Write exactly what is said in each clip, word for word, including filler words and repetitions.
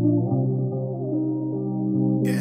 Yeah.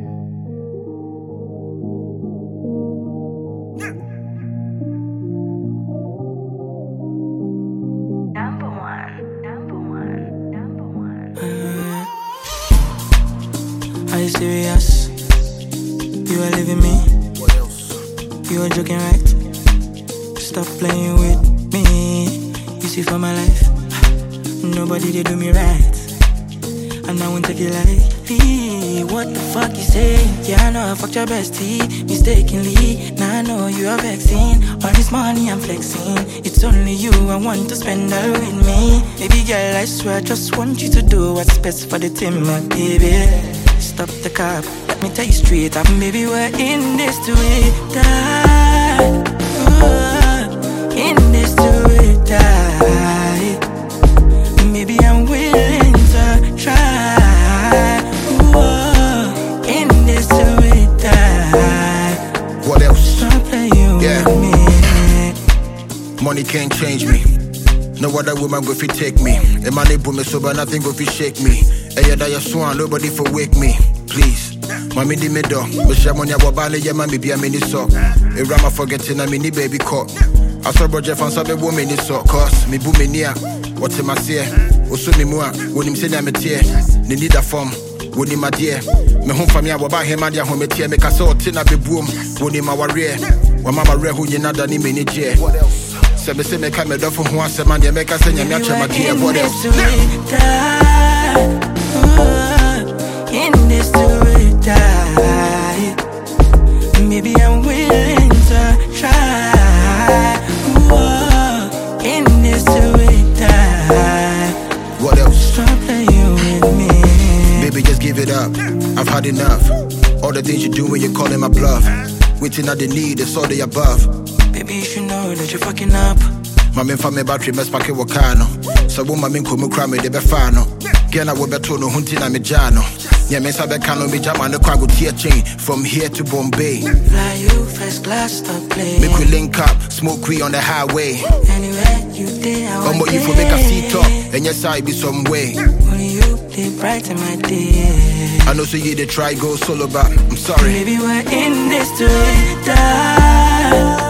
Number one, number one, number one. Uh, are you serious? You are leaving me? What else? You are joking, right? Stop playing with me. You see, for my life, nobody they do me right, and I won't take it lightly. What the fuck you say? Yeah, I know I fucked your bestie mistakenly. Now I know you are vexing. All this money I'm flexing, it's only you I want to spend all with me. Baby girl, I swear I just want you to do what's best for the team, my baby. Stop the cap, let me tell you straight up, baby, we're in this to it die. Ooh, in this to it die. Maybe I'm willing to try. Ooh, in this to it die. What else? Stop playing Yeah. with me. Money can't change me. No other woman go fi take me. A man they put me sober, nothing go fi shake me. Hey, yeah, that you swan, nobody for wake me. Please, mommy di me do. But she money wabale yeah, mommy be a mini so. A rama forgetting a mini baby caught. I saw Roger fan sabe woman in so. Cause me boom me near. What's in my say? Osu me mua. When him say I'm a tear. Ni need a form. When him my dear. Me home family waba him and ya home tear. Me kasa otina be boom. When him my warrior. When mama re who you nada ni me ni je. What else? Say me say me come do for who I say man they make us say nyame acha my dear. What else? In this to it die. Maybe I'm willing to try. Whoa, in this to it die. What else? Stop playing with me. Baby, just give it up. I've had enough. All the things you do when you're calling my bluff. Waiting at the need, it's all the above. Baby, you should know that you're fucking up. Mami fa me battery mess pack wakano. So wo mami nko mu kra me de be fa no. Girl na wo beto no hunti na me jano. Yeah, me sa be kano me jama no kwa go tear chain from here to Bombay. Fly you first class, stop playing. Make we link up, smoke we on the highway. Anywhere you day, I want Omo you for make a seat up, and yes I be some way. Only you they brighten my day. I know so you they try go solo but I'm sorry. Baby, we're in this to die.